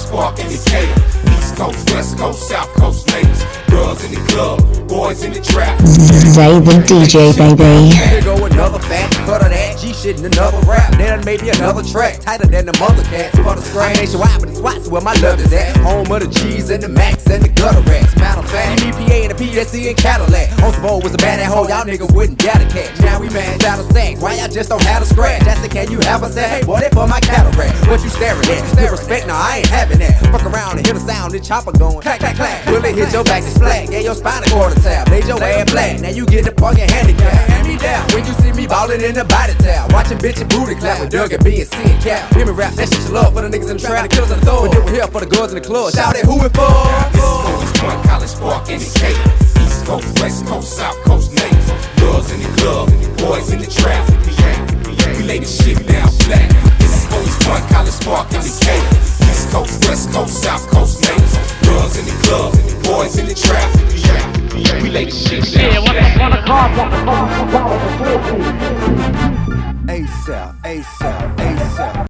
spark indicator. East Coast, West Coast, South Coast ladies. Girls in the club, boys in the trap. Zay the DJ, baby. Here go another fat cut of that G shit in another rap. Then maybe another track tighter than the mother cats for the scratch. I'm nationwide, but the spots where my love is at. Home of the G's and the Max and the gutter rats. Matter of fact, EPA and the PSC and Cadillac. On the board was a bad at hole, y'all niggas wouldn't dare to catch. Now we mad out of sacks, why y'all just don't have a scratch? I said, can you have a say? Hey, boy, that for my cataract. What you staring at? You respect? Nah, I ain't having that. Fuck around and hear the sound, the chopper going clack, clack, clack. Will it hit your back and splat? Yeah, your spinal cord attack. Made your ass black. Now you get the fucking handicap. Hand me down when you see me ballin' in the body towel. Watching bitchin' booty clap with Doug and B and C and Cap. Hear me rap, that shit you love for the niggas in the trap. The killers in the throw. But then we're here for the girls in the club. Shout it, who it for? This is always one college spark indicator. East Coast, West Coast, South Coast niggas. Girls in the club, boys in the trap. We lay the shit down flat. This is always one college spark indicator. East Coast, West Coast, South Coast niggas. Girls in the club, boys in the trap. We lay the shit down flat. ASAP, ASAP,